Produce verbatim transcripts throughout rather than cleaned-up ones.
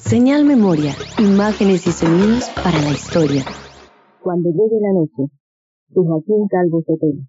Señal Memoria, imágenes y sonidos para la historia. Cuando llegue la noche, de Joaquín Calvo Sotelo.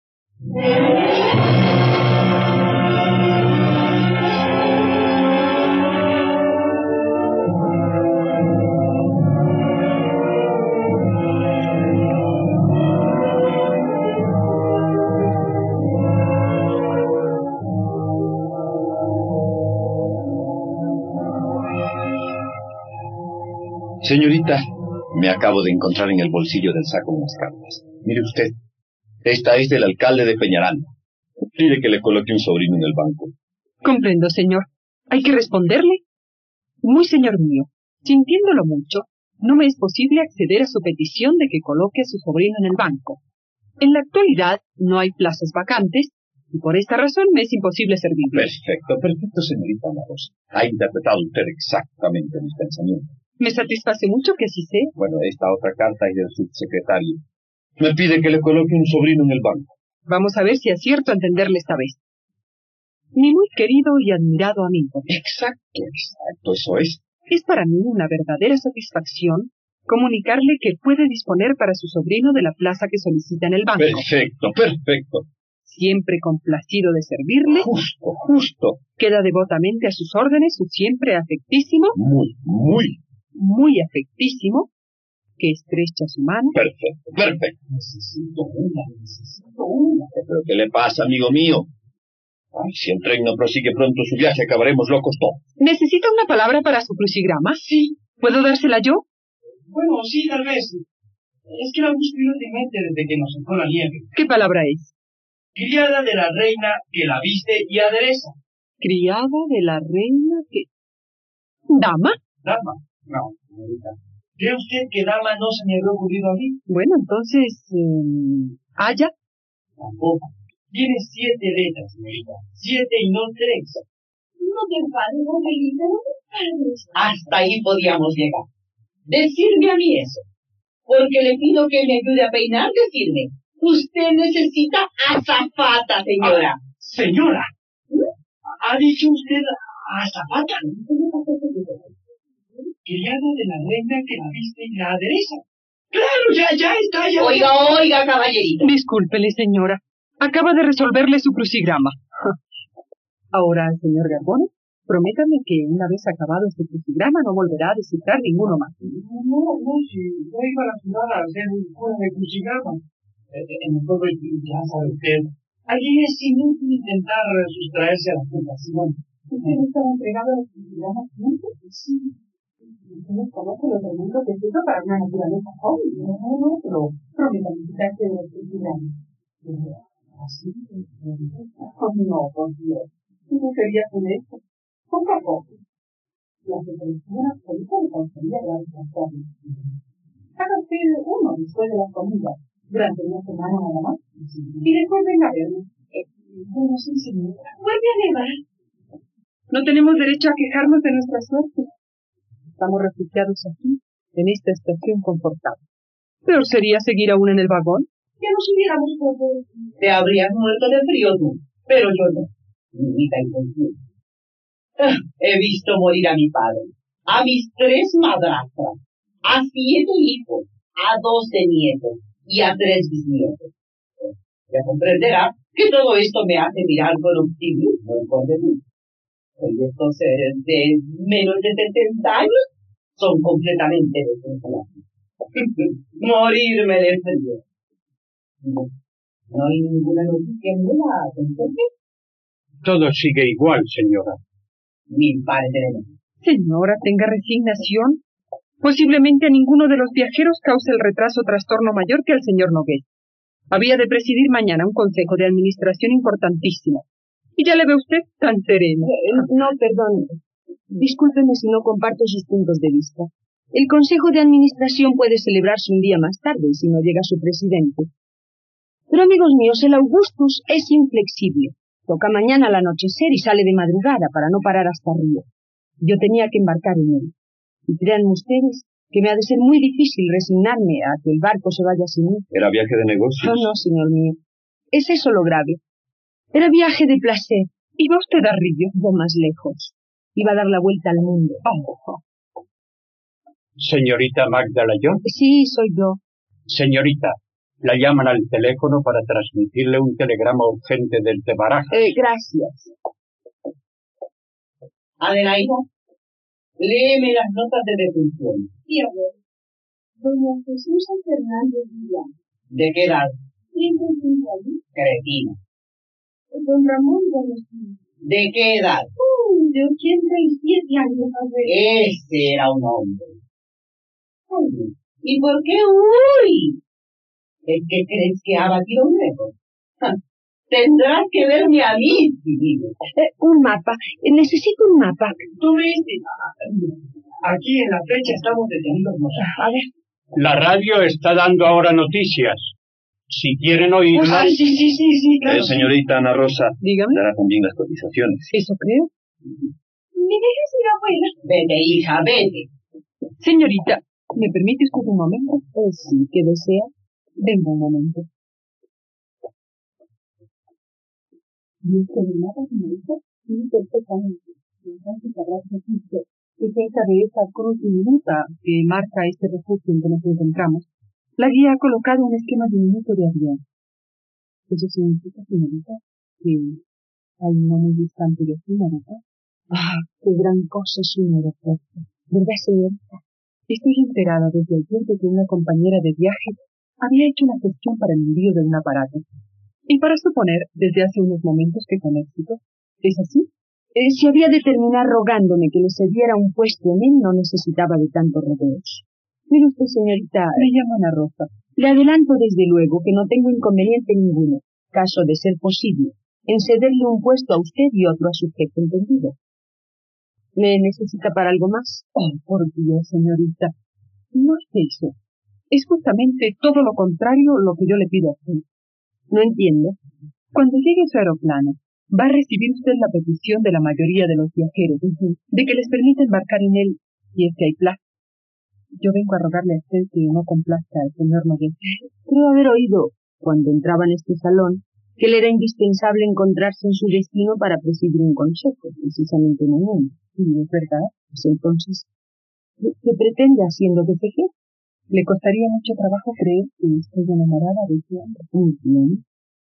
Señorita, me acabo de encontrar en el bolsillo del saco unas cartas. Mire usted, esta es del alcalde de Peñaranda. Pide que le coloque un sobrino en el banco. Comprendo, señor. ¿Hay que responderle? Muy señor mío, sintiéndolo mucho, no me es posible acceder a su petición de que coloque a su sobrino en el banco. En la actualidad no hay plazas vacantes, y por esta razón me es imposible servirle. Perfecto, perfecto, señorita Ana Rosa. Ha interpretado usted exactamente mis pensamientos. Me satisface mucho que así sea. Bueno, esta otra carta es del subsecretario. Me pide que le coloque un sobrino en el banco. Vamos a ver si acierto a entenderle esta vez. Mi muy querido y admirado amigo. Exacto, exacto, eso es. Es para mí una verdadera satisfacción comunicarle que puede disponer para su sobrino de la plaza que solicita en el banco. Perfecto, perfecto. Siempre complacido de servirle. Justo, justo. Queda devotamente a sus órdenes su siempre afectísimo. Muy, muy. Muy afectísimo, que estrecha su mano. Perfecto, perfecto. Necesito una, necesito una. ¿Pero qué le pasa, amigo mío? Ay, si el tren no prosigue pronto su viaje, acabaremos locos todos. ¿Necesita una palabra para su crucigrama? Sí. ¿Puedo dársela yo? Bueno, sí, tal vez. Es que la busco inútilmente desde que nos sacó la nieve. ¿Qué palabra es? Criada de la reina que la viste y adereza. Criada de la reina que... ¿Dama? ¿Dama? No, señorita. ¿Cree usted que dama no se me había ocurrido a mí? Bueno, entonces... Eh, ¿haya? Tampoco. Tiene siete letras, señorita. Siete y no tres. No te enfades, Angelita, no te enfades. Hasta ahí podíamos llegar. Decirme a mí eso. Porque le pido que me ayude a peinar, decirme. Usted necesita azafata, señora. Ah, señora. ¿Mm? ¿Ha dicho usted azafata? Criada de la reina que la viste y la adereza. Claro, ya, ya está, ya. Oiga, oiga, caballerito. Discúlpele, señora. Acaba de resolverle su crucigrama. Ahora, señor Garbone, prométame que una vez acabado este crucigrama no volverá a descifrar ninguno más. No, no, no, si no iba a la ciudad a hacer un juego de crucigrama. En el pueblo ya sabe usted. Allí es inútil intentar sustraerse a la tentación. ¿Usted estaba entregado a los crucigramas juntos? Sí. ¿Usted conoce los elementos de fruto para una naturaleza joven? No, no, no, pero prométame quitarse de los crucigramas. ¿Así? Oh, no, por Dios. ¿Tú no querías hacer esto? Poco a poco. La separación absoluta le conseguía grandes trastornos. Haga usted uno después de las comidas, durante una semana nada más, y después venga a verme. Eh, bueno, sí, señora. Vuelve a nevar. No tenemos derecho a quejarnos de nuestra suerte. Estamos refugiados aquí, en esta estación confortable. Peor sería seguir aún en el vagón. Ya nos hubiéramos podido. Te habrías muerto de frío tú, pero yo no. Única inconsciente. Ah, he visto morir a mi padre, a mis tres madrastras, a siete hijos, a doce nietos y a tres bisnietos. Ya comprenderá que todo esto me hace mirar con optimismo y con delirio. Y estos seres de menos de setenta años son completamente desconsolables. Morirme de frío. No, no hay ninguna noticia nueva, ¿entonces? Todo sigue igual, señora. Mi padre no. Señora, tenga resignación. Posiblemente a ninguno de los viajeros cause el retraso trastorno mayor que al señor Nogués. Había de presidir mañana un consejo de administración importantísimo. Y ya le ve usted tan sereno. Eh, no, perdón. Discúlpeme si no comparto sus puntos de vista. El Consejo de Administración puede celebrarse un día más tarde si no llega su presidente. Pero, amigos míos, el Augustus es inflexible. Toca mañana al anochecer y sale de madrugada para no parar hasta Río. Yo tenía que embarcar en él. Y créanme ustedes que me ha de ser muy difícil resignarme a que el barco se vaya sin mí. ¿Era viaje de negocios? No, no, señor mío. Es eso lo grave. Era viaje de placer. ¿Iba usted a Río? No más lejos. Iba a dar la vuelta al mundo. Oh, Señorita Magda Layón. Sí, soy yo. Señorita, la llaman al teléfono para transmitirle un telegrama urgente desde Barajas. Eh, gracias. Adelaida, léeme las notas de defunción. Sí, abuelo. Doña Jesús Fernández Villán. ¿De qué edad? ciento cinco años. Cretina. Don Ramón Gómez. ¿De qué edad? Uh, de ochenta y siete años, abuelo. Ese era un hombre. Oye, ¿y por qué uy? ¿Es que crees que ha batido un récord? Tendrás que verme a mí, Civil. Eh, un mapa. Eh, necesito un mapa. Tú viste, aquí en la flecha estamos detenidos nosotros. A ver. La radio está dando ahora noticias. Si quieren Ah, oírlas... sí, sí, sí, sí, claro. Eh, señorita Ana Rosa, Dígame. dará también las cotizaciones. Eso creo. ¿Me dejas ir, abuela? Vete, hija, vete. Señorita, ¿me permite usted un momento? Eh, sí, ¿qué desea? Venga un momento. ¿Y usted el mapa, señorita? Sí, perfectamente. Entonces, gracias a usted. Es cerca de esa cruz diminuta que marca este refugio en que nos encontramos. La guía ha colocado un esquema diminuto de avión. Eso significa, señorita, que hay una muy distante de aquí, ¿verdad? Ah, qué gran cosa es un aeropuerto. ¿Verdad, señorita? Estoy enterada desde ayer de que una compañera de viaje había hecho una gestión para el envío de un aparato. Y para suponer, desde hace unos momentos que con éxito. ¿Es así? Eh, si había de terminar rogándome que le cediera un puesto en él, no necesitaba de tantos rodeos. Mire usted, señorita, Me llamo Ana Rosa. le adelanto desde luego que no tengo inconveniente ninguno, caso de ser posible, en cederle un puesto a usted y otro a su jefe, ¿entendido? ¿Me necesita para algo más? Oh, por Dios, señorita. No es eso. Es justamente todo lo contrario lo que yo le pido a usted. No entiendo. Cuando llegue su aeroplano, va a recibir usted la petición de la mayoría de los viajeros de que les permita embarcar en él si es que hay plaza. Yo vengo a rogarle a usted que no complazca al señor Nogués. Creo haber oído, cuando entraba en este salón, que le era indispensable encontrarse en su destino para presidir un consejo, precisamente mañana. Sí, es verdad. Pues entonces, ¿qué pretende haciendo que se quede? Le costaría mucho trabajo creer que estoy enamorada de ese hombre. Muy bien.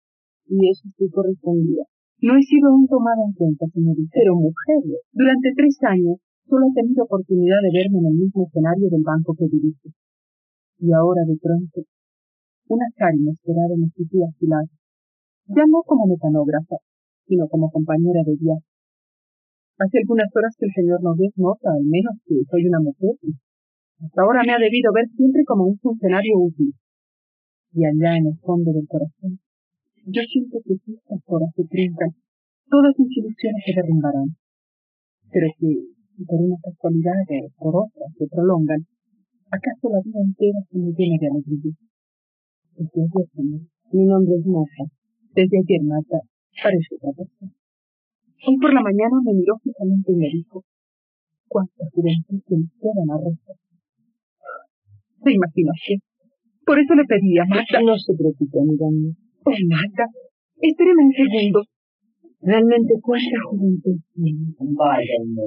Y eso estoy correspondida. No he sido aún tomada en cuenta, señorita. Pero mujer, Durante tres años solo he tenido oportunidad de verme en el mismo escenario del banco que dirige. Y ahora, de pronto, una cara inesperada me sitúa a su lado. Ya no como mecanógrafa, sino como compañera de viaje. Hace algunas horas que el señor Nogués nota, al menos, que soy una mujer. Hasta ahora me ha debido ver siempre como un funcionario útil. Y allá en el fondo del corazón, yo siento que si estas horas se trincan, todas mis ilusiones se derrumbarán. Pero que, por una casualidad o por otras se prolongan, acaso la vida entera se me llena de alegría. Desde ayer, señor, mi nombre es Marta. desde ayer, Marta, parece otra persona. Hoy por la mañana me miró fijamente y me dijo, ¿cuánta juventud se me queda, Ana Rosa? ¿Se imagina usted? Por eso le pedí a Marta. No se preocupe, amiga mía. Oh, Marta, espéreme un segundo. Realmente, ¿cuánta juventud tiene? Vaya, no.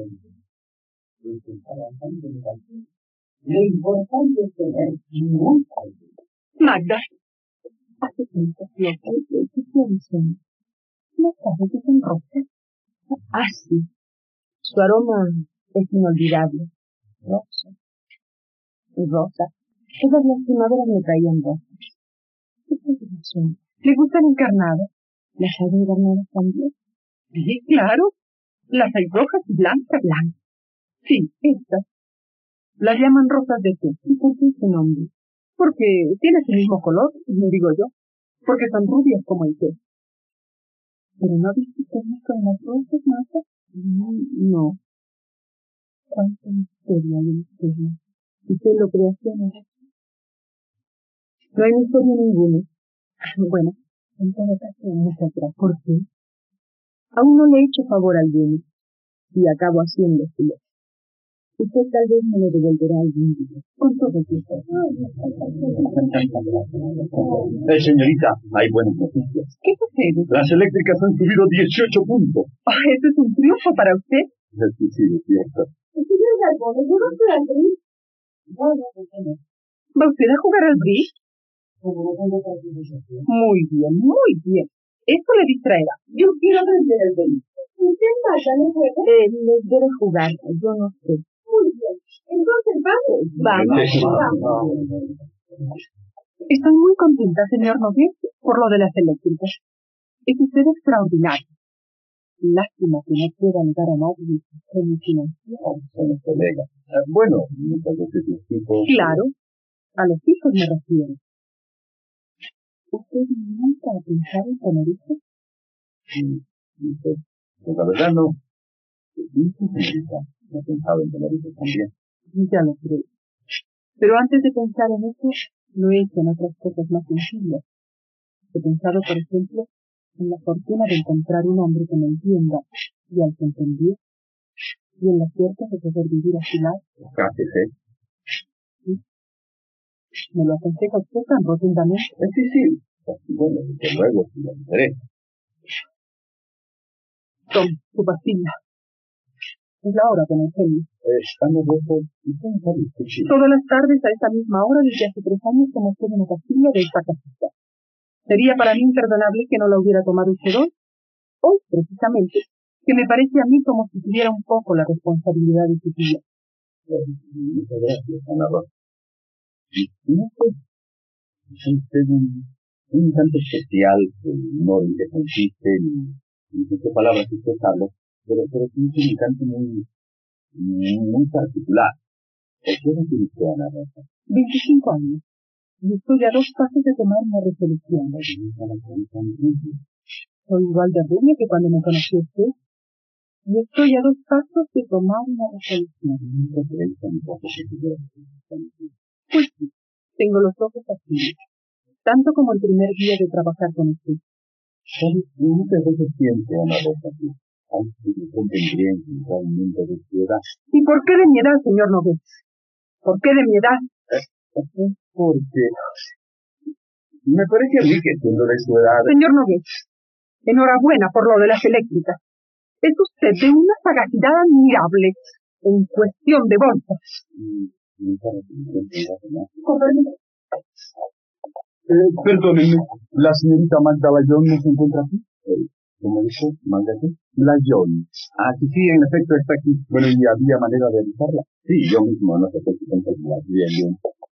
Lo importante es tener mucha. Magda, hace tiempo que lo que ¿qué piensan? ¿No sabe que son rosas? Ah, sí. Su aroma es inolvidable. Rosa. Rosa. Todas las primaveras me traían rosas. ¿Qué razón? ¿Le gustan encarnadas? ¿Las hay encarnadas también? Sí, claro. Las hay rojas y blancas. Blancas. Sí, estas. Las llaman rosas de té. ¿Y por qué ese nombre? Porque tiene su mismo color, digo yo. Porque son rubias como el té. ¿Pero no viste usted nunca unas rosas, Marta? No. ¿Cuánto misterio hay en usted? ¿Usted lo cree así, no? No hay misterio ninguno. Bueno, en todo caso, muchas gracias. ¿Por qué? Aún no le he hecho favor a alguien y acabo haciéndoselo. Usted tal vez me lo devolverá algún día. Con todo gusto. Eh, señorita, hay buenas noticias. ¿Qué sucede? Las eléctricas han subido dieciocho puntos. Oh, eso es un triunfo para usted. Sí, sí, es cierto. Señor Galvón, ¿no va a Bueno, ¿por qué no? ¿Va usted a jugar al bridge? Como no tengo participación. Muy bien, muy bien. Eso le distraerá. Yo quiero aprender el bridge. ¿Usted vaya, no puede? Eh, les debe jugar, yo no sé. Muy bien. Entonces, vamos. Vamos. Estoy muy contenta, señor Nogués, por lo de las eléctricas. Es usted extraordinario. Lástima que no pueda ayudar a nadie en mi financiero. Se nos colega. Ah, bueno, muchas veces los tipos... Claro, a los hijos me refiero. ¿Usted nunca ha pensado en tener hijos? Sí, pues, pues la verdad no. Sí, señorita, he pensado en tener hijos también. Ya lo creo. Pero antes de pensar en eso, lo he hecho en otras cosas más sencillas. He pensado, por ejemplo, en la fortuna de encontrar un hombre que me entienda y al que entendí, y en la suerte de poder vivir a su lado. Cállese. ¿Sí? ¿Me lo aconseja usted tan rotundamente? Eh, sí, sí. Así, bueno, desde luego, si le interesa. Tome su pastilla. Es la hora, don Eugenio. Eh, estamos lejos. ¿Y cómo sabe usted, sí? Todas las tardes a esta misma hora desde hace tres años que me quedo una pastilla de esta casita. Sería para mí imperdonable que no la hubiera tomado usted hoy. Hoy, precisamente, que me parece a mí como si tuviera un poco la responsabilidad de su tía. Eh, muchas gracias, Ana Rosa. No sé, es usted un, un tanto especial, no en qué consiste, ni, ni en qué palabras usted habla, pero, pero sí es un encanto muy, muy, muy particular. ¿Por qué no tiene usted, Ana Rosa? veinticinco años. Y estoy a dos pasos de tomar una resolución. Soy igual de rubia que cuando me conoció usted. Y estoy a dos pasos de tomar una resolución. Pues sí, tengo los ojos así, tanto como el primer día de trabajar con usted. Muchas veces siento, Ana Rosa, que ay, que me convendría encontrar un mundo de su edad. ¿Y por qué de mi edad, señor Nogués? ¿Por qué de mi edad? Porque me parece a mí que siendo de su edad... Señor Nogués, enhorabuena por lo de las eléctricas. Es usted de una sagacidad admirable en cuestión de bolsas. Eh, perdónenme, la señorita Magda Bayón no se encuentra aquí. Eh, ¿Cómo dijo? ¿Magda qué? Bayón. Ah, sí, sí, en efecto está aquí. Bueno, ¿y había manera de avisarla? Sí, yo mismo, no sé qué contestar. Bien, bien.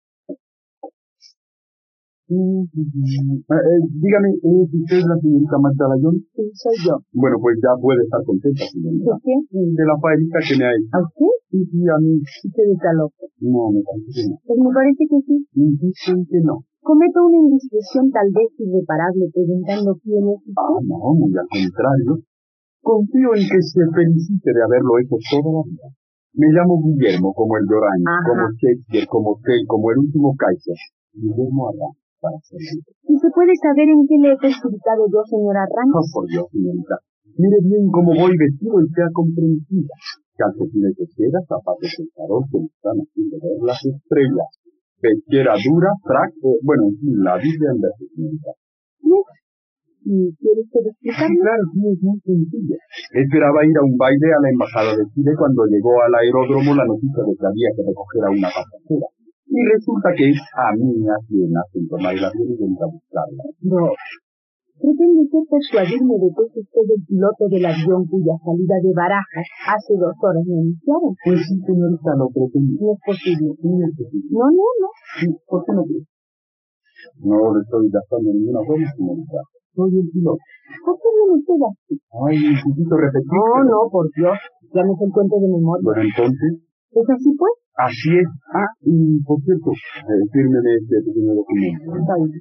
Mm, mm, eh, eh, dígame, ¿es usted la señorita Magda Bayón? Sí, soy yo. Bueno, pues ya puede estar contenta, señorita. ¿De qué? De la faenita que me ha hecho. ¿A usted? Sí, sí, a mí. Usted está loco. No, me parece que no. Pues me parece que sí. Dicen que no. Cometo una indiscreción tal vez irreparable preguntando quién es usted. Ah, no, muy al contrario. Confío en que se felicite de haberlo hecho toda la vida. Me llamo Guillermo, como el Dorán, como Shakespeare, como Tell, como el último Kaiser. Guillermo Arran, para servir. ¿Y se puede saber en qué le he perjudicado yo, señora Arran? Oh, por Dios, señorita. Mire bien cómo voy vestido y sea comprensida. Calcetines de seda, zapatos de charol que me están haciendo ver las estrellas. Pesquera dura, frac, eh, bueno, en fin, la Biblia en verso, señorita. Bien. ¿Y quiere usted explicarme? Sí, claro, sí, es muy sencilla. Esperaba ir a un baile a la embajada de Chile cuando llegó al aeródromo la noticia de que había que recoger a una pasajera. Y resulta que es a mí a quien hacen tomar el avión y venir a buscarla. No. ¿Pretende usted persuadirme de que es usted el piloto del avión cuya salida de Barajas hace dos horas me anunciaron? Pues sí, señorita, lo pretendí. No es posible. Sí, es posible. No, no, no. Sí, ¿por qué no cree? No le estoy gastando ninguna broma, señorita. Soy el piloto. ¿Por qué no usted así? Ay, necesito repetir. No, no, por Dios. Ya no se encuentra de memoria. Bueno, entonces... ¿Es así, pues? Así es. Ah, y por cierto, eh, fírmeme este pequeño documento. Está bien.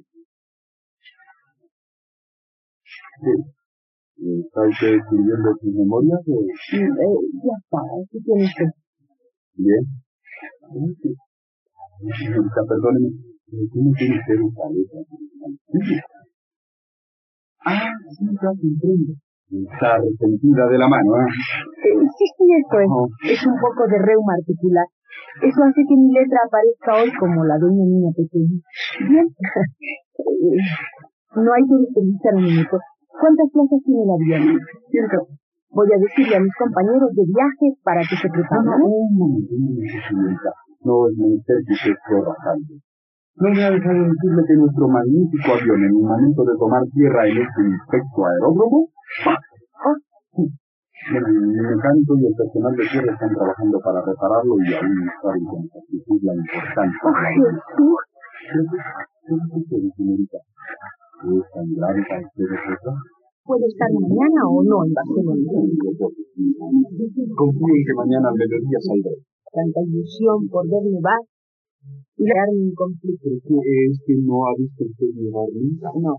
Sí. ¿Está usted escribiendo sus memorias o...? Sí, eh, ya está. Aquí tiene usted. Bien. Sí. Señorita, perdóneme. ¿Cómo tiene usted esta letra? Sí. Ah, sí, ya comprendo. Está resentida de la mano, ¿eh? Eh, sí, sí, eso es. Oh. Es un poco de reuma articular. Eso hace que mi letra aparezca hoy como la de una niña pequeña. Bien. Eh, no hay que desperdiciar un minuto. ¿Cuántas plazas tiene el avión? Cierto. Voy a decirle a mis compañeros de viaje para que se preparen. No, no, un momento, un momento, señorita. No es menester que usted corra tanto. No me ha dejado decirle que nuestro magnífico avión, en el momento de tomar tierra en este inspecto aeródromo, ¡ah! ¡ah! Bueno, el mecánico y el personal de tierra están trabajando para repararlo y aún no saben con exactitud la importancia de la Jesús. ¿Qué es, señorita? ¿Es tan grave para ustedes eso? ¿Puede estar mañana o no en Barcelona? Confío en que mañana al mediodía saldré. Tanta ilusión por ver nevar y darme un conflicto. ¿Pero qué es que no ha visto usted nevar nunca? No.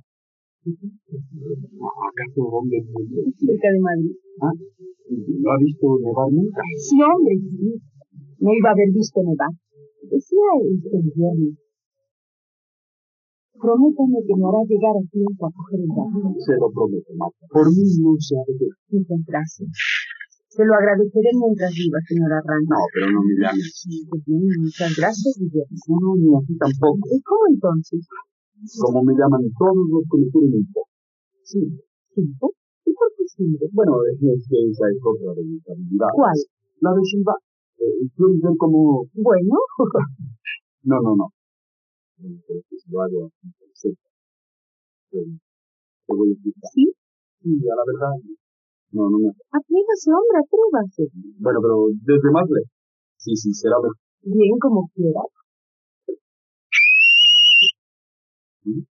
¿Acaso dónde? Cerca de Madrid. ¿Ah? ¿No ha visto nevar nunca? Sí, hombre, sí. No iba a haber visto nevar. Decía este invierno. Prométame que me hará llegar a tiempo a coger el avión. Se lo prometo, Marta. Por mí no se ha de ver. Muchas gracias. Se lo agradeceré mientras viva, señora Rand. No, pero no me llame así. Pues bien, muchas gracias, Guillermo. No, ni así tampoco. ¿Y cómo entonces? Como me llaman todos los que me quieren un poco. Sí. ¿Silva? ¿Y por qué Silva? Bueno, es que esa es otra de mis habilidades. ¿Cuál? La de Silva. Eh, ¿Quieres ver cómo...? Bueno. No, no, no. Pero que se lo hago cerca. Te voy a explicar. ¿Sí? Sí, a la verdad. No, no me hace. Atrévase, hombre, atrévase. Bueno, pero desde más lejos. Sí, sí, será mejor. Bien, como quiera. ¿Mm?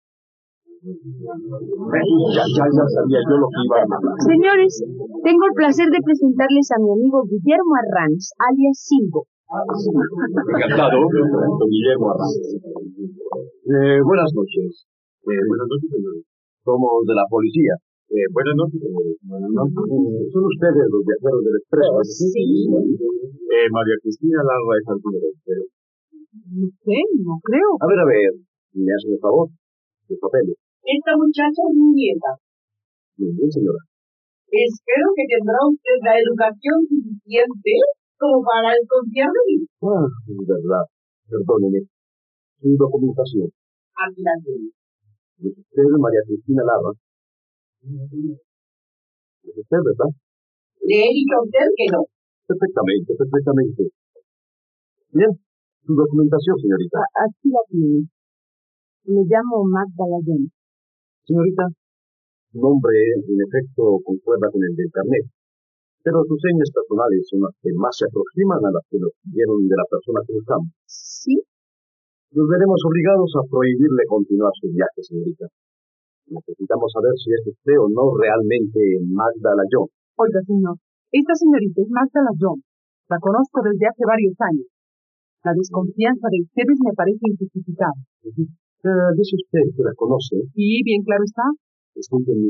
Ya, ya, ya sabía yo lo que iba a hablar. Señores, tengo el placer de presentarles a mi amigo Guillermo Arranz, alias Silvo. Encantado, don Guillermo Arranz. Eh, buenas noches. Eh, buenas noches, señores. Somos de la policía. Eh, buenas noches, señores. Buenas noches. Son ustedes los viajeros del expreso. Sí. Eh, María Cristina Larra es alguna vez, pero... No sé, no creo. A ver, a ver, me hace el favor. Los papeles. Esta muchacha es mi nieta. Muy bien, señora. Espero que tendrá usted la educación suficiente como para desconfiar de mí. Ah, es verdad. Perdóneme. Su documentación. Aquí la tengo. Es usted, María Cristina Larra. Es usted, ¿verdad? Le he dicho a usted que no. Perfectamente, perfectamente. Bien, su documentación, señorita. A- Aquí la tiene. Me llamo Magda Layón. Señorita, su nombre, en efecto, concuerda con el del carnet, pero sus señas personales son las que más se aproximan a las que nos pidieron de la persona que buscamos. ¿Sí? Nos veremos obligados a prohibirle continuar su viaje, señorita. Necesitamos saber si es usted o no realmente Magda Layón. Oiga, señor, esta señorita es Magda Layón. La conozco desde hace varios años. La desconfianza de ustedes me parece injustificada. Uh, dice usted que la conoce. Sí, bien claro está. Escúchenme.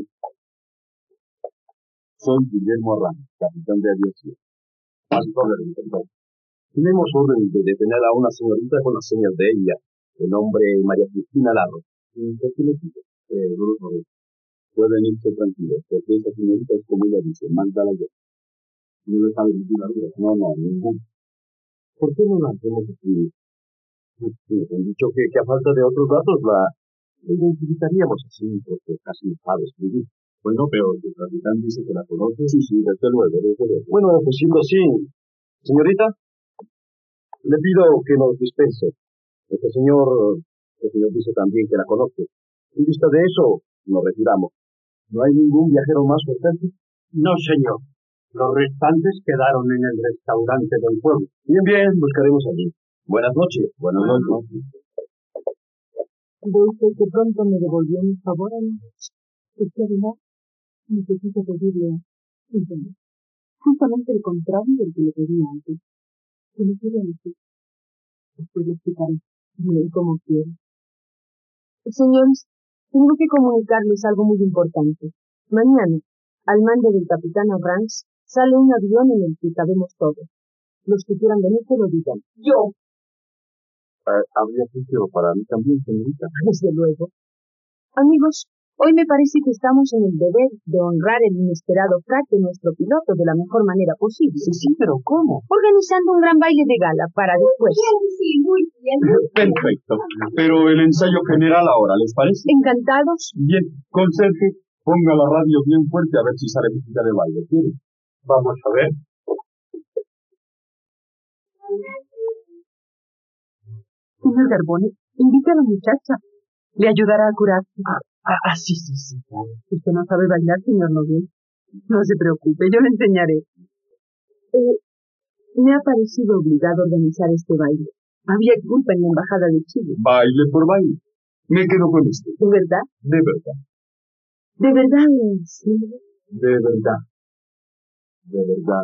Soy Guillermo Arranz, capitán de aviación. Alto orden, perdón. Tenemos orden de detener a una señorita con las señas de ella, el nombre María Cristina Larro. ¿Qué tiene que ver? Eh, no lo sabe. Pueden irse tranquilos, porque esa señorita es como ella dice, Magda Layón. No le sabe ninguna duda. No, no, ninguna. ¿Por qué no la hacemos escribir? Pues, nos han dicho que, que a falta de otros datos la la identificaríamos así, porque casi no sabe escribir. Bueno, pero el capitán dice que la conoce. Sí, sí, desde luego, desde luego. Bueno, pues siendo así, señorita, le pido que nos dispense. Este señor, este señor dice también que la conoce. En vista de eso, nos retiramos. ¿No hay ningún viajero más presente? No, señor. Los restantes quedaron en el restaurante del pueblo. Bien, bien, buscaremos allí. Buenas noches. Buenas noches. ¿Ve usted que pronto me devolvió mi favor a mí? Es que además necesito pedirle perdón. Justamente el contrario del que le pedí antes. Que me quiere decir. Después le explicaré. Bien, como quiero. Señores, tengo que comunicarles algo muy importante. Mañana, al mando del capitán Arranz, sale un avión en el que cabemos todos. Los que quieran venir que lo digan. Yo. Uh, habría sitio para mí también, señorita. Desde luego. Amigos, hoy me parece que estamos en el deber de honrar el inesperado frac de nuestro piloto de la mejor manera posible. Sí, sí, pero ¿cómo? Organizando un gran baile de gala para después. Sí, muy bien. Perfecto. Pero el ensayo general ahora, ¿les parece? ¿Encantados? Bien, conserje, ponga la radio bien fuerte a ver si sale música de baile. ¿Quiere? Vamos a ver. señor Garbone, invite a la muchacha. Le ayudará a curarse. Ah, ah, sí, sí, sí. Usted no sabe bailar, señor Nogués. No se preocupe, yo le enseñaré. Eh, me ha parecido obligado organizar este baile. Había culpa en la embajada de Chile. Baile por baile. Me quedo con esto. ¿De verdad? De verdad. ¿De verdad, sí? De verdad. De verdad.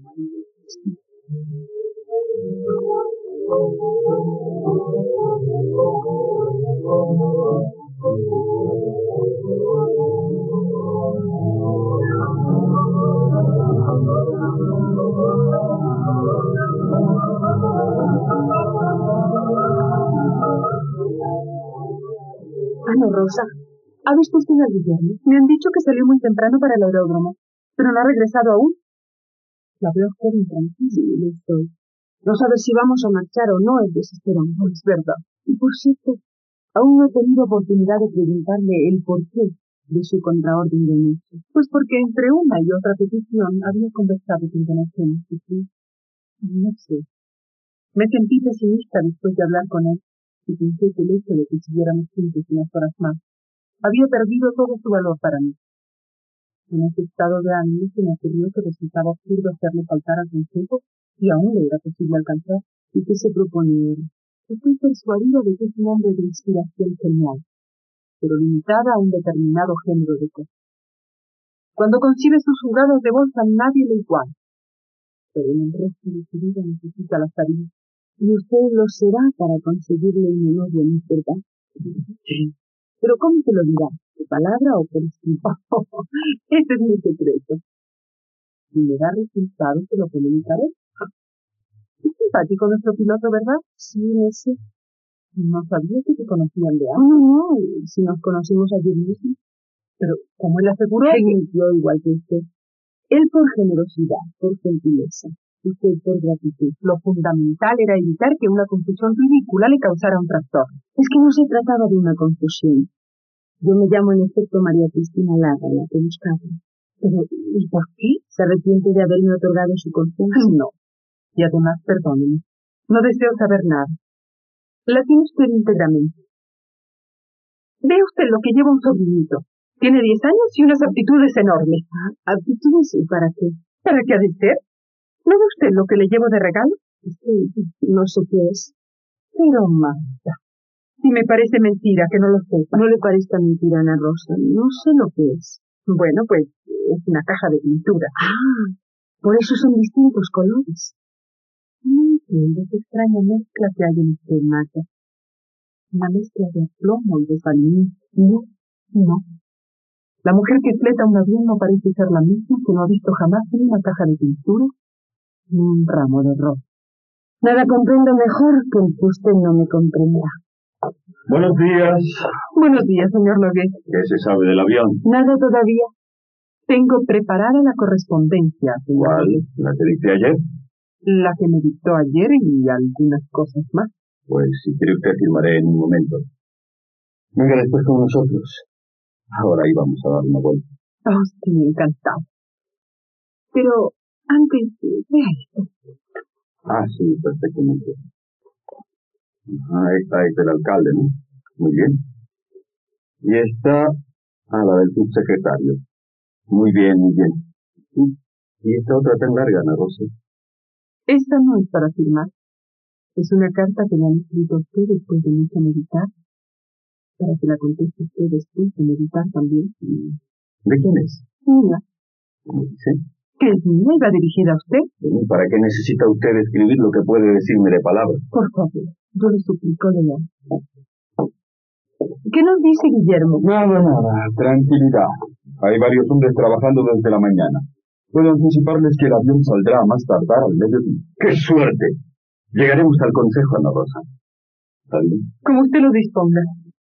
Ana Rosa, ¿ha visto usted a Guillermo? Me han dicho que salió muy temprano para el aeródromo, pero no ha regresado aún. La veo usted intranquila. Sí, lo estoy. No sabe si vamos a marchar o no, es desesperante. Es verdad. Y por cierto, aún no he tenido oportunidad de preguntarle el porqué de su contraorden de noche. Pues porque entre una y otra petición había conversado con donaciones. No sé. Me sentí pesimista después de hablar con él y pensé que el hecho de que siguiéramos juntos unas horas más había perdido todo su valor para mí. En ese estado de ánimo se me ocurrió que resultaba absurdo hacerle faltar al consejo y aún le era posible alcanzar. ¿Y qué se propone él? Estoy persuadido de que es un hombre de inspiración genial, pero limitada a un determinado género de cosas. Cuando concibe sus jugadas de voz a nadie le iguala, pero en el resto de su vida necesita la salida. Y usted lo será para conseguirle un novio, ¿no es verdad? Sí. ¿Pero cómo se lo dirá? ¿De palabra o por escrito? Ese es mi secreto. Si me da resultado, se lo comunicaré. Es simpático nuestro piloto, ¿verdad? Sí, ese. No sabía que se conocían de antes. No, no, si nos conocimos ayer mismo. Pero, ¿cómo él aseguró? Yo igual que usted. Él por generosidad, por gentileza. Usted por gratitud. Lo fundamental era evitar que una confusión ridícula le causara un trastorno. Es que no se trataba de una confusión. Yo me llamo en efecto María Cristina Lara, la que buscaba. Pero, ¿y por qué? ¿Se arrepiente de haberme otorgado su confianza? No. Y además, perdóneme, no deseo saber nada. La tiene usted íntegramente. Ve usted lo que lleva un sobrinito. Tiene diez años y unas aptitudes enormes. ¿Aptitudes y para qué? ¿Para qué ha de ser? ¿No ve usted lo que le llevo de regalo? Es que no sé qué es. Pero, Marta, si me parece mentira que no lo sepa. No le parezca mentira, Ana Rosa. No sé lo que es. Bueno, pues es una caja de pintura. Ah, por eso son distintos colores. No entiendo esa extraña mezcla que hay en usted, Marta. Una mezcla de plomo y de salín. No, no. La mujer que fleta un avión no parece ser la misma que no ha visto jamás en una caja de pintura ni un ramo de rosa. Nada comprendo mejor que el que usted no me comprenderá. Buenos días. Buenos días, señor Nogués. ¿Qué se sabe del avión? Nada todavía. Tengo preparada la correspondencia, señor ¿Cuál? Nogués. ¿La que dicté ayer? La que me dictó ayer y algunas cosas más. Pues si quiere usted firmaré en un momento. Venga después con nosotros. Ahora íbamos a dar una vuelta. Oh, sí, encantado. Pero antes, vea esto. Ah, sí, perfectamente. Ah, esta es del alcalde, ¿no? Muy bien. Y esta, ah, la del subsecretario. Muy bien, muy bien. Sí. Y esta otra tan larga, Ana Rosa. Esta no es para firmar. Es una carta que le han escrito a usted después de mucho meditar, para que la conteste usted después de meditar también. ¿De quién es? Mía. ¿Cómo dice? ¿Que es mía y va dirigida a usted? ¿Para qué necesita usted escribir lo que puede decirme de palabras? Por favor, yo le suplico leer. ¿Qué nos dice Guillermo? Nada, nada, tranquilidad. Hay varios hombres trabajando desde la mañana. Puedo anticiparles que el avión saldrá a más tardar al mediodía. ¡Qué suerte! Llegaremos al consejo, Ana Rosa. ¿Está bien? Como usted lo disponga.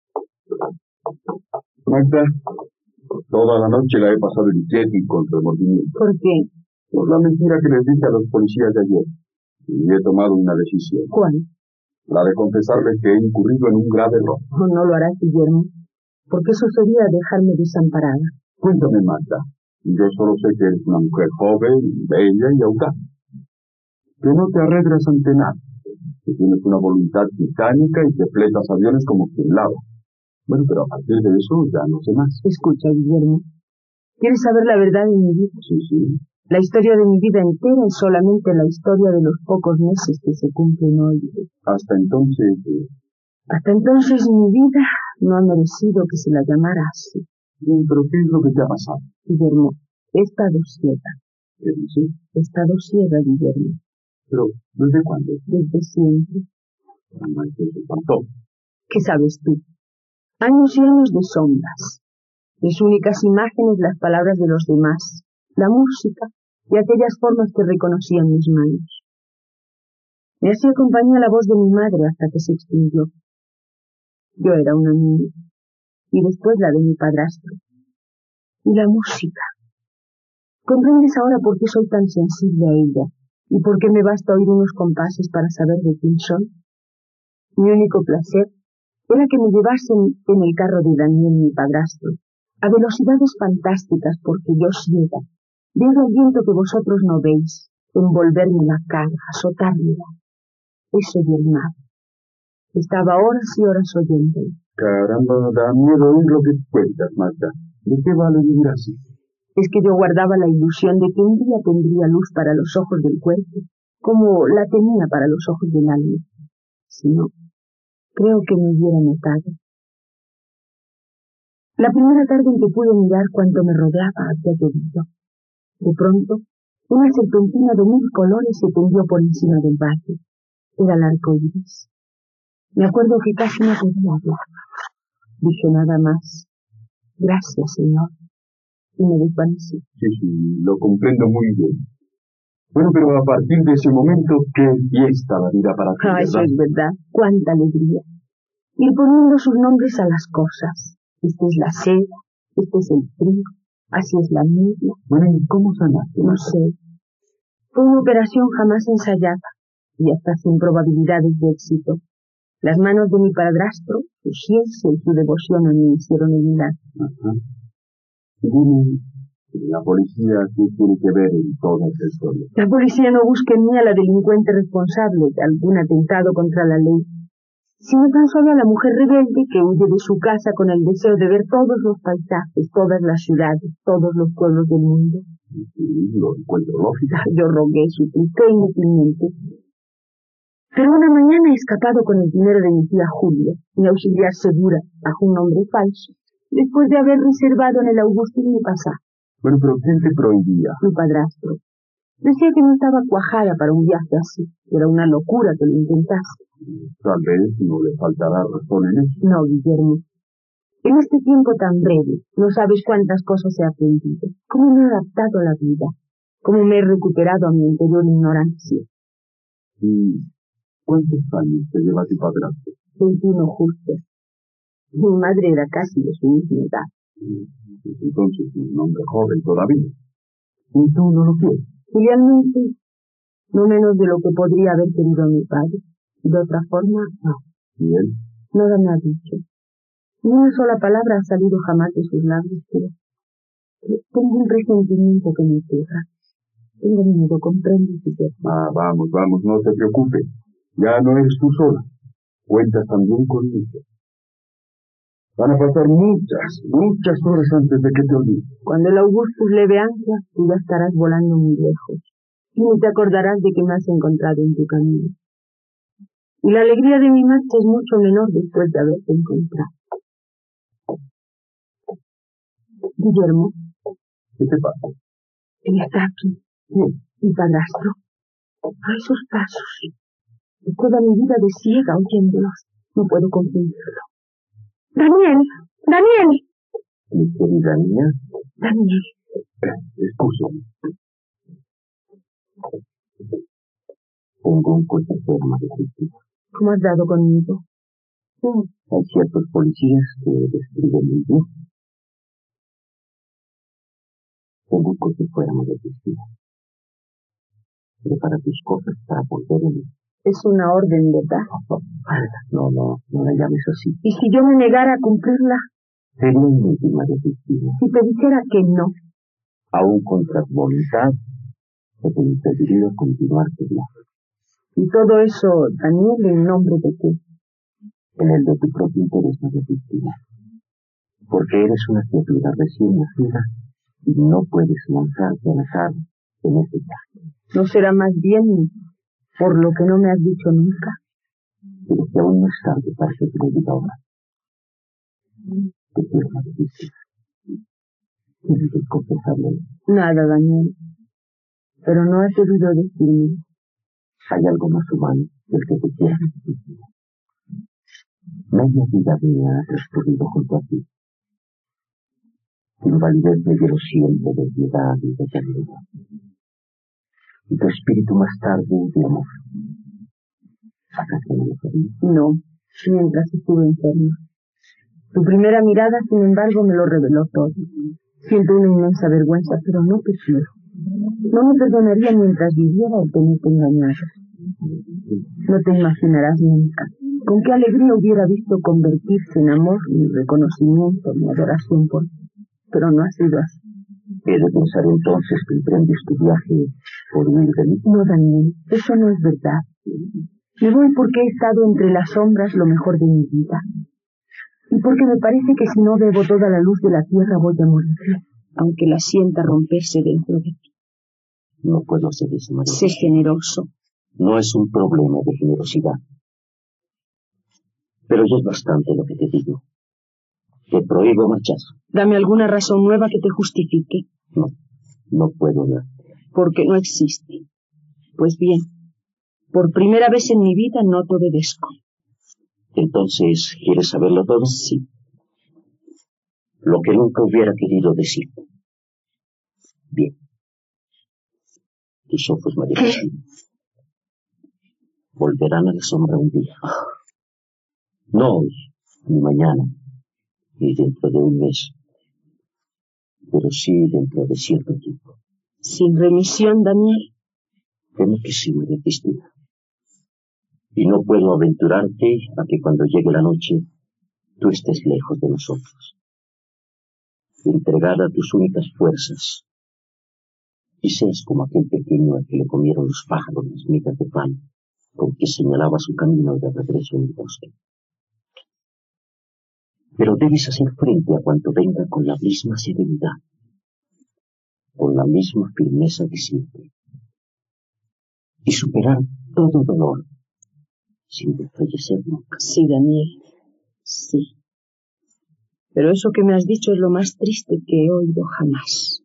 Magda, toda la noche la he pasado inquieta y con remordimiento. ¿Por qué? Por la mentira que les dije a los policías de ayer. Y he tomado una decisión. ¿Cuál? La de confesarles que he incurrido en un grave error. Oh, no lo harás, Guillermo, porque eso sería dejarme desamparada. Cuéntame, Magda. Yo solo sé que eres una mujer joven, bella y audaz. Que no te arredras ante nada. que tienes una voluntad titánica y que fletas aviones como quien lava. Bueno, pero a partir de eso ya no sé más. Escucha, Guillermo. ¿Quieres saber la verdad de mi vida? Sí, sí. La historia de mi vida entera es solamente la historia de los pocos meses que se cumplen hoy. Hasta entonces... Eh... Hasta entonces mi vida no ha merecido que se la llamara así. Bien, pero ¿qué es lo que te ha pasado? Guillermo, he estado ciega. ¿Qué dices? He estado ciega, Guillermo. ¿Pero desde cuándo? Desde siempre. No es que se espantó. ¿Qué sabes tú? Años y años de sombras. Mis únicas imágenes, las palabras de los demás, la música y aquellas formas que reconocía en mis manos. Me hacía compañía la voz de mi madre hasta que se extinguió. Yo era una niña, y después la de mi padrastro. Y la música. ¿Comprendes ahora por qué soy tan sensible a ella? ¿Y por qué me basta oír unos compases para saber de quién soy? Mi único placer era que me llevasen en el carro de Daniel, mi padrastro, a velocidades fantásticas, porque yo ciega, veo el viento que vosotros no veis, envolverme la cara, azotármela. Eso y el mar. Estaba horas y horas oyendo. Caramba, da miedo oír lo que cuentas, Marta. ¿De qué vale vivir así? Es que yo guardaba la ilusión de que un día tendría luz para los ojos del cuerpo, como la tenía para los ojos del alma. Si no, creo que me hubiera notado. La primera tarde en que pude mirar cuanto me rodeaba había llovido. De pronto, una serpentina de mil colores se tendió por encima del valle. Era el arco iris. Me acuerdo que casi no podía hablar. Dije nada más. Gracias, Señor. Y me desvanecí. Sí, sí, lo comprendo muy bien. Bueno, pero a partir de ese momento, qué fiesta la vida para ti, Ah, ¿verdad? eso es verdad. Cuánta alegría. Ir poniendo sus nombres a las cosas. Este es la seda, este es el frío, así es la niebla. Bueno, ¿y cómo sanaste? No sé. Fue una operación jamás ensayada y hasta sin probabilidades de éxito. Las manos de mi padrastro, su ciencia y su devoción a mí hicieron el milagro. Ajá. Dime, la policía, ¿qué tiene que ver en toda esta historia? La policía no busca en mí a la delincuente responsable de algún atentado contra la ley, sino tan solo a la mujer rebelde que huye de su casa con el deseo de ver todos los paisajes, todas las ciudades, todos los pueblos del mundo. Sí, lo encuentro lógico. Yo rogué, supliqué inútilmente. Pero una mañana he escapado con el dinero de mi tía Julia, mi auxiliar segura, bajo un nombre falso, después de haber reservado en el Augustín mi pasaje. Bueno, pero ¿quién te prohibía? Mi padrastro. Decía que no estaba cuajada para un viaje así. Era una locura que lo intentase. Tal vez no le faltará razón en eso. No, Guillermo. En este tiempo tan breve, no sabes cuántas cosas he aprendido, cómo me he adaptado a la vida, cómo me he recuperado a mi anterior ignorancia. ¿Y cuántos años te lleva tu padrastro? Veintiuno justo. Mi madre era casi de su misma edad. Pues entonces es un hombre joven todavía. ¿Y tú no lo quieres? Realmente, no menos de lo que podría haber querido a mi padre. De otra forma, no. ¿Y él? Nada me ha dicho. Ni una sola palabra ha salido jamás de sus labios, pero tengo un presentimiento que me pega. Tengo miedo, comprendes, Peter. Ah, vamos, vamos, no te preocupes. Ya no eres tú sola. Cuentas también conmigo. Van a pasar muchas, muchas horas antes de que te olvides. Cuando el Augustus leve ancla, tú ya estarás volando muy lejos. Y ni te acordarás de que me has encontrado en tu camino. Y la alegría de mi marcha es mucho menor después de haberte encontrado. Guillermo. ¿Qué te pasa? Él está aquí, mi, mi padrastro. A esos pasos. Y toda mi vida de ciega oyéndolos. No puedo comprenderlo. ¡Daniel! ¡Daniel! Mi querida niña. Daniel. Escúchame. Tengo un coche forma de justicia. ¿Cómo has dado conmigo? Sí, hay ciertos policías que describen muy bien. Tengo un coche fuera de justicia. Prepara tus cosas para volver en él. Es una orden, ¿verdad? No, no, no la llames así. ¿Y si yo me negara a cumplirla? Sería inútil, María Cristina. Si te dijera que no. Aún contra tu voluntad, te impediría continuar tu viaje. Y todo eso, Daniel, ¿en nombre de qué? En el de tu propio interés, María Cristina. Porque eres una criatura recién nacida y no puedes lanzarte al azar en este viaje. ¿No será más bien por lo que no me has dicho nunca? Pero que aún no es tarde para que te lo diga ahora. Te quiero, María Cristina. Tienes que confesarlo. Nada, Daniel. Pero no has debido decirme. Hay algo más humano del que te quiera, María Cristina. Media vida mía ha transcurrido junto a ti. Tu invalidez me llevó siempre de piedad y de ternura. Y tu espíritu más tarde de amor. ¿Acaso no lo sabías? No, mientras estuve enferma. Tu primera mirada, sin embargo, me lo reveló todo. Siento una inmensa vergüenza, pero no te quiero. No me perdonaría mientras viviera el tenerte engañado. No te imaginarás nunca con qué alegría hubiera visto convertirse en amor mi reconocimiento, mi adoración por ti. Pero no ha sido así. He de pensar entonces que emprendes tu viaje por huir de mí. No, Daniel, eso no es verdad. Me voy porque he estado entre las sombras lo mejor de mi vida. Y porque me parece que si no bebo toda la luz de la tierra voy a morir, aunque la sienta romperse dentro de ti. No puedo hacer eso, María. Sé generoso. No es un problema de generosidad. Pero ya es bastante lo que te digo. Te prohíbo marchar. Dame alguna razón nueva que te justifique. No, no puedo dar. Porque no existe. Pues bien, por primera vez en mi vida no te obedezco. Entonces, ¿quieres saberlo todo? Sí. Lo que nunca hubiera querido decir. Bien. Tus ojos, María Cristina, volverán a la sombra un día. No hoy, ni mañana, ni dentro de un mes, pero sí dentro de cierto tiempo. ¿Sin remisión, Daniel? Temo que sí, María Cristina. Y no puedo aventurarte a que cuando llegue la noche tú estés lejos de nosotros, entregada a tus únicas fuerzas, y seas como aquel pequeño al que le comieron los pájaros las migas de pan con que señalaba su camino de regreso en el bosque. Pero debes hacer frente a cuanto venga con la misma serenidad, con la misma firmeza de siempre, y superar todo dolor sin desfallecer nunca. Sí, Daniel, sí. Pero eso que me has dicho es lo más triste que he oído jamás.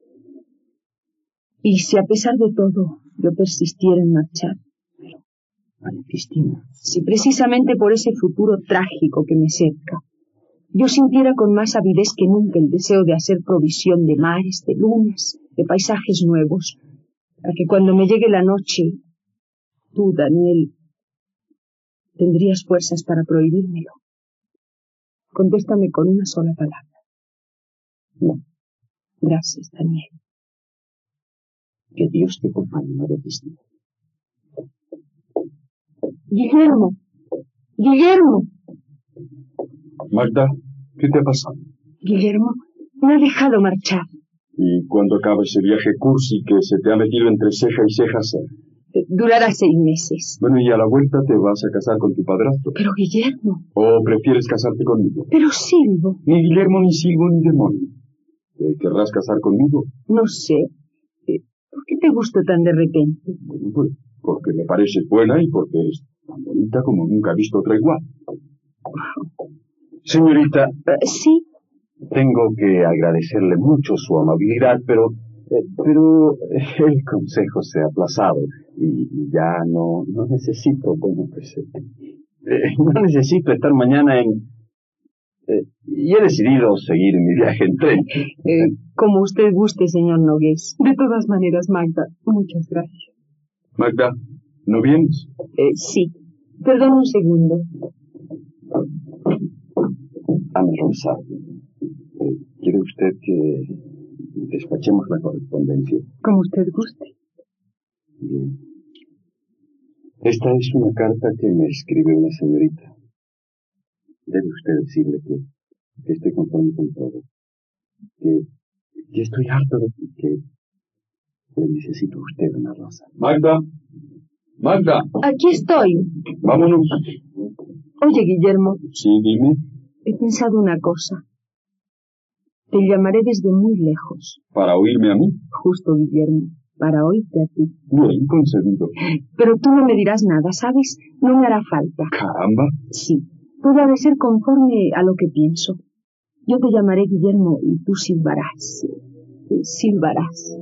Y si a pesar de todo yo persistiera en marchar, María Cristina, si precisamente por ese futuro trágico que me cerca, yo sintiera con más avidez que nunca el deseo de hacer provisión de mares, de lunas, de paisajes nuevos, para que cuando me llegue la noche, tú, Daniel, tendrías fuerzas para prohibírmelo. Contéstame con una sola palabra. No. Gracias, Daniel. Que Dios te acompañe, María Cristina. Guillermo, Guillermo. Magda, ¿qué te ha pasado? Guillermo, me ha dejado marchar. ¿Y cuando acaba ese viaje cursi que se te ha metido entre ceja y ceja hacer? Durará seis meses. Bueno, y a la vuelta te vas a casar con tu padrastro. Pero, Guillermo. ¿O prefieres casarte conmigo? Pero, Silvo. Ni Guillermo, ni Silvo, ni demonio. ¿Te querrás casar conmigo? No sé. ¿Por qué te gusto tan de repente? Bueno, pues, porque me pareces buena y porque eres tan bonita como nunca he visto otra igual. Señorita. Uh, sí. Tengo que agradecerle mucho su amabilidad, pero... Eh, pero el consejo se ha aplazado y ya no, no necesito, bueno, pues, eh, eh, no necesito estar mañana en... Eh, y he decidido seguir mi viaje en tren. Eh, como usted guste, señor Nogués. De todas maneras, Magda, muchas gracias. Magda, ¿no vienes? Eh, sí. Perdón un segundo. Ana Rosa, eh, ¿quiere usted que despachemos la correspondencia? Como usted guste. Bien. Esta es una carta que me escribe una señorita. Debe usted decirle que, que estoy conforme con todo. Que, que estoy harto de que, que necesito a usted, Ana Rosa. Magda, Magda. Aquí estoy. Vámonos. Oye, Guillermo. Sí, dime. He pensado una cosa. Te llamaré desde muy lejos. ¿Para oírme a mí? Justo, Guillermo. Para oírte a ti. Bien concebido. Pero tú no me dirás nada, ¿sabes? No me hará falta. Caramba. Sí. Todo ha de ser conforme a lo que pienso. Yo te llamaré Guillermo y tú silbarás. Silbarás.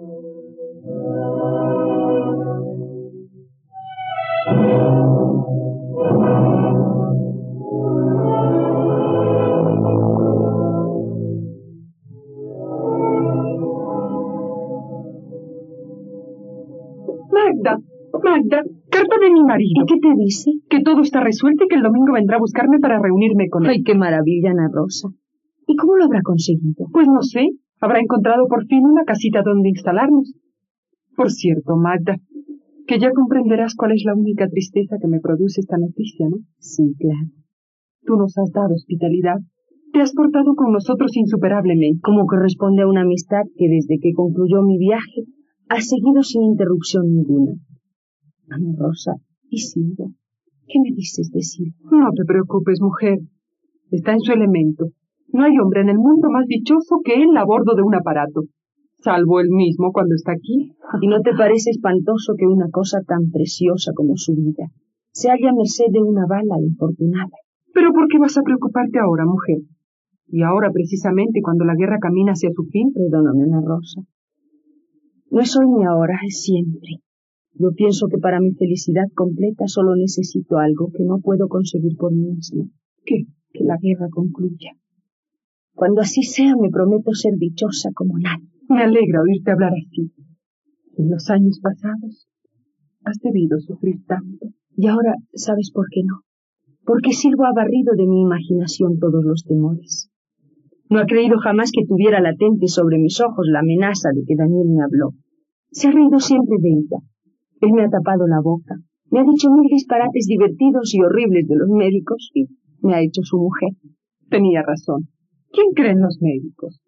Magda, Magda, carta de mi marido. ¿Y qué te dice? Que todo está resuelto y que el domingo vendrá a buscarme para reunirme con él. Ay, qué maravilla, Ana Rosa. ¿Y cómo lo habrá conseguido? Pues no sé, habrá encontrado por fin una casita donde instalarnos. Por cierto, Magda, que ya comprenderás cuál es la única tristeza que me produce esta noticia, ¿no? Sí, claro. Tú nos has dado hospitalidad. Te has portado con nosotros insuperablemente. Como corresponde a una amistad que desde que concluyó mi viaje ha seguido sin interrupción ninguna. Ana Rosa, ¿y Silvia? ¿Qué me dices de Silvia? No te preocupes, mujer. Está en su elemento. No hay hombre en el mundo más dichoso que él a bordo de un aparato. Salvo él mismo cuando está aquí. ¿Y no te parece espantoso que una cosa tan preciosa como su vida se halla a merced de una bala infortunada? ¿Pero por qué vas a preocuparte ahora, mujer? Y ahora, precisamente, cuando la guerra camina hacia su fin. Perdóname, Ana Rosa. No es hoy ni ahora, es siempre. Yo pienso que para mi felicidad completa solo necesito algo que no puedo conseguir por mí misma. ¿Qué? Que la guerra concluya. Cuando así sea, me prometo ser dichosa como nadie. Me alegra oírte hablar así. En los años pasados has debido sufrir tanto. Y ahora, ¿sabes por qué no? Porque Silvio ha barrido de mi imaginación todos los temores. No ha creído jamás que tuviera latente sobre mis ojos la amenaza de que Daniel me habló. Se ha reído siempre de ella. Él me ha tapado la boca, me ha dicho mil disparates divertidos y horribles de los médicos y me ha hecho su mujer. Tenía razón. ¿Quién cree en los médicos?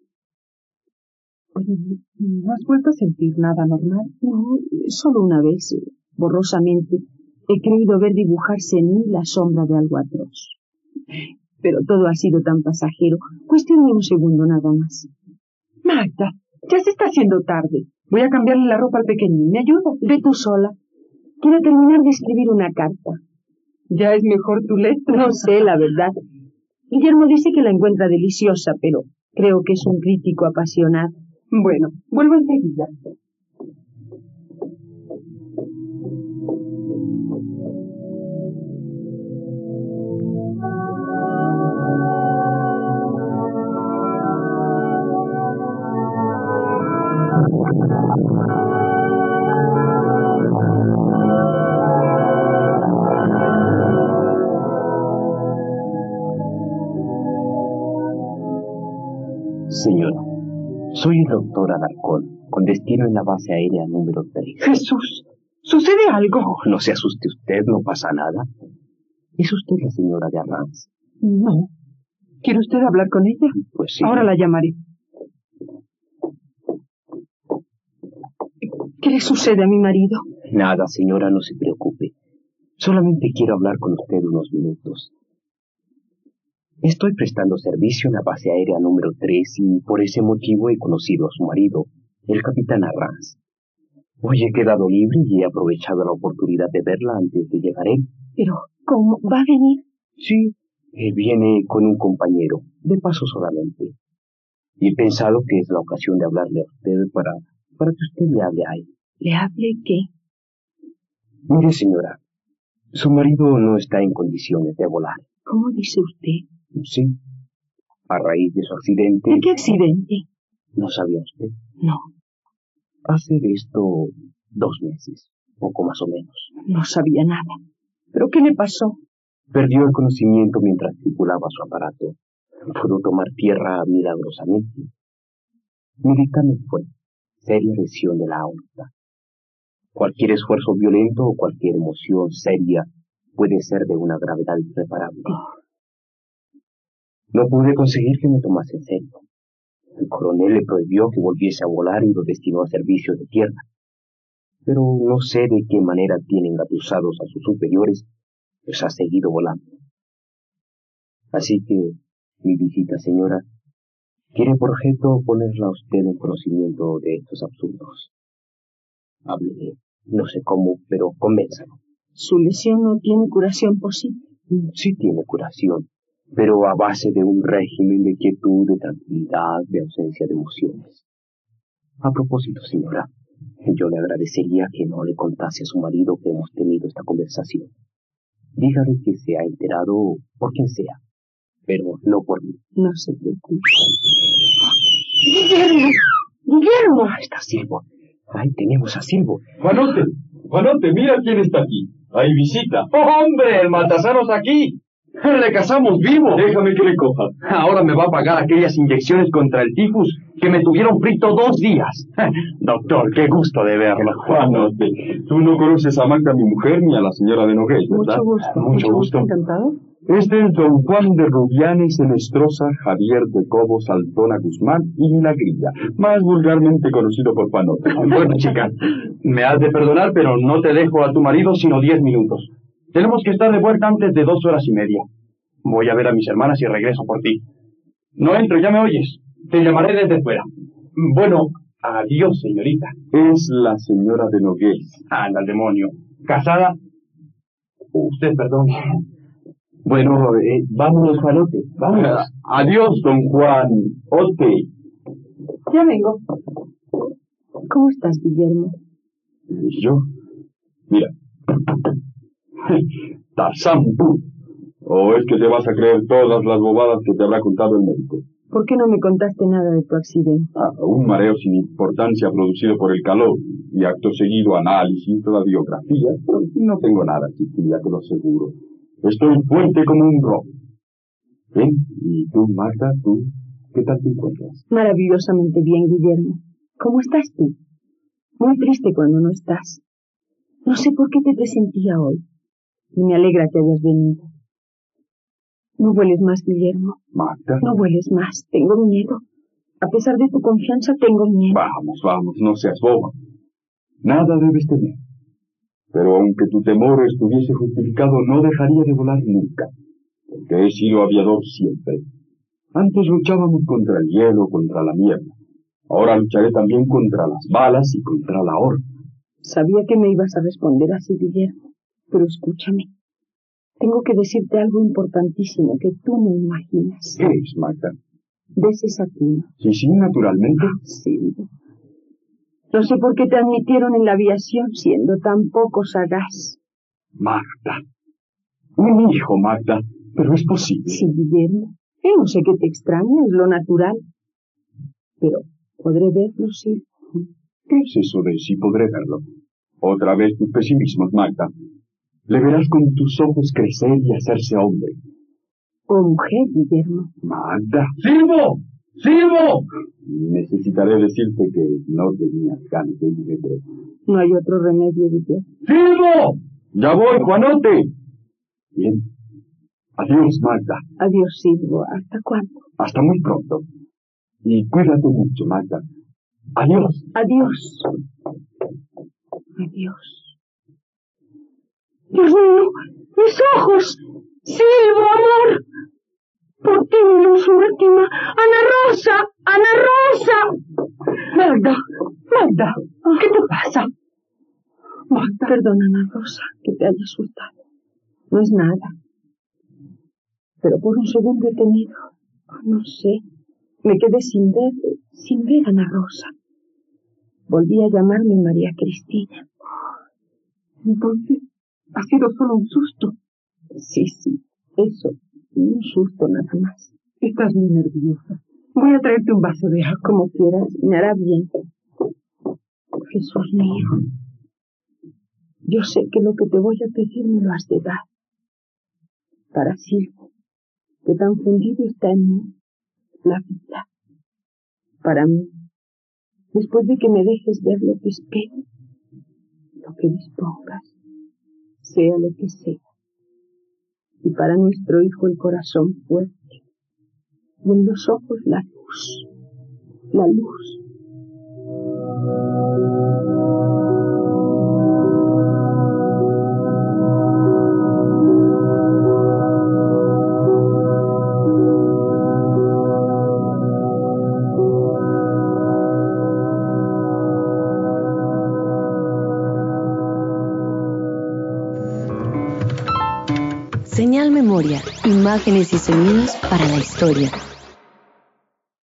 Oye, ¿no has vuelto a sentir nada normal? No, solo una vez, borrosamente, he creído ver dibujarse en mí la sombra de algo atroz. Pero todo ha sido tan pasajero. Cuestión de un segundo nada más. Magda, ya se está haciendo tarde. Voy a cambiarle la ropa al pequeñín. ¿Me ayudas? Ve tú sola. Quiero terminar de escribir una carta. ¿Ya es mejor tu letra? No sé, la verdad. Guillermo dice que la encuentra deliciosa, pero creo que es un crítico apasionado. Bueno, vuelvo enseguida. Señora, soy el doctor Alarcón, con destino en la base aérea número tres. Jesús, ¿sucede algo? Oh, no se asuste usted, no pasa nada. ¿Es usted la señora de Arranz? No. ¿Quiere usted hablar con ella? Pues sí. Ahora la llamaré. ¿Qué le sucede a mi marido? Nada, señora, no se preocupe. Solamente quiero hablar con usted unos minutos. Estoy prestando servicio en la base aérea número tres y por ese motivo he conocido a su marido, el capitán Arranz. Hoy he quedado libre y he aprovechado la oportunidad de verla antes de llegar él. Pero, ¿cómo? ¿Va a venir? Sí, él viene con un compañero, de paso solamente. Y he pensado que es la ocasión de hablarle a usted para, para que usted le hable a él. ¿Le hable qué? Mire, señora, su marido no está en condiciones de volar. ¿Cómo dice usted? Sí, a raíz de su accidente. ¿De qué accidente? ¿No sabía usted? No. Hace de esto dos meses, poco más o menos. No sabía nada. ¿Pero qué le pasó? Perdió el conocimiento mientras tripulaba su aparato. Pudo tomar tierra milagrosamente. Mi dictamen fue seria lesión de la aorta. Cualquier esfuerzo violento o cualquier emoción seria puede ser de una gravedad irreparable. Oh. No pude conseguir que me tomase en serio. El coronel le prohibió que volviese a volar y lo destinó a servicio de tierra. pero no sé de qué manera tienen atusados a sus superiores, pues ha seguido volando. Así que, mi visita, señora, tiene por objeto ponerla a usted en conocimiento de estos absurdos. Háblele, no sé cómo, pero convénzalo. ¿Su lesión no tiene curación posible? Sí tiene curación, pero a base de un régimen de quietud, de tranquilidad, de ausencia de emociones. A propósito, señora, yo le agradecería que no le contase a su marido que hemos tenido esta conversación. Dígale que se ha enterado por quien sea, pero no por mí. No se preocupe. ¡Guillermo! ¡Guillermo! Ah, está Silvo. Ahí tenemos a Silvo. Juanote, Juanote, mira quién está aquí. Hay visita. ¡Oh, hombre! ¡El matasanos aquí! ¡Le cazamos vivo! Déjame que le coja. Ahora me va a pagar aquellas inyecciones contra el tifus que me tuvieron frito dos días. Doctor, qué gusto de verlo. Juanote, tú no conoces a Magda, mi mujer, ni a la señora de Nogués, ¿verdad? Mucho gusto. Mucho gusto. Encantado. Este es don Juan de Rubianes Enestrosa, Javier de Cobos Altona Guzmán y Milagrilla, más vulgarmente conocido por Juanote. Bueno, chica, me has de perdonar, pero no te dejo a tu marido sino diez minutos. Tenemos que estar de vuelta antes de dos horas y media. Voy a ver a mis hermanas y regreso por ti. No entro, ya me oyes. Te llamaré desde fuera. Bueno, adiós, señorita. Es la señora de Nogués. Anda, al demonio. ¿Casada? Usted, perdón. Bueno, eh, vámonos, Juanote, vámonos. Adiós, don Juan. Ote. Ya vengo. ¿Cómo estás, Guillermo? ¿Y yo? Mira. Tarzán. ¿O es que te vas a creer todas las bobadas que te habrá contado el médico? ¿Por qué no me contaste nada de tu accidente? Ah, un mareo sin importancia producido por el calor, y acto seguido análisis, radiografía. Pero no tengo nada, chiquilla, te lo aseguro. Estoy fuerte como un roble. Bien, ¿y tú, Magda, tú, qué tal te encuentras? Maravillosamente bien, Guillermo. ¿Cómo estás tú? Muy triste cuando no estás. No sé por qué te presentía hoy. Y me alegra que hayas venido. No hueles más, Guillermo. Magda. No hueles más. Tengo miedo. A pesar de tu confianza, tengo miedo. Vamos, vamos, no seas boba. Nada debes temer. Pero aunque tu temor estuviese justificado, no dejaría de volar nunca. Porque he sido aviador siempre. Antes luchábamos contra el hielo, contra la niebla. Ahora lucharé también contra las balas y contra la horda. Sabía que me ibas a responder así, Guillermo. Pero escúchame. Tengo que decirte algo importantísimo que tú no imaginas. ¿Qué es, Magda? ¿Ves esa tina? Sí, sí, naturalmente. Sí. No sé por qué te admitieron en la aviación siendo tan poco sagaz. Magda. Un hijo, Magda. Pero es posible. Sí, Guillermo. Yo no sé qué te extraña, es lo natural. Pero podré verlo, sí. ¿Qué es eso de si podré verlo? Otra vez tus pesimismos, Magda. Le verás con tus ojos crecer y hacerse hombre. O mujer, Guillermo. Magda. ¡Silvo! ¡Silvo! Necesitaré decirte que no tenías ganas de ir, pero... No hay otro remedio, Guillermo. ¡Silvo! ¡Ya voy, Juanote! Bien. Adiós, Magda. Adiós, Silvo. ¿Hasta cuándo? Hasta muy pronto. Y cuídate mucho, Magda. Adiós. Adiós. Adiós. Dios mío, mis ojos. Silvo, amor. Por ti, mi luz última. Ana Rosa, Ana Rosa. Magda, Magda, ¿qué te pasa? Magda. Perdona, Ana Rosa, que te haya asustado. No es nada. Pero por un segundo he tenido, no sé, me quedé sin ver, sin ver a Ana Rosa. Volví a llamarme María Cristina. Entonces, ha sido solo un susto. Sí, sí, eso, un susto nada más. Estás muy nerviosa. Voy a traerte un vaso de agua. Como quieras, me hará bien. Jesús mío, yo sé que lo que te voy a pedir me lo has de dar. Para Silvo, que tan fundido está en mí, la vida. Para mí, después de que me dejes ver lo que espero, lo que dispongas, sea lo que sea. Y para nuestro hijo el corazón fuerte, y en los ojos la luz, la luz. Señal Memoria, imágenes y sonidos para la historia.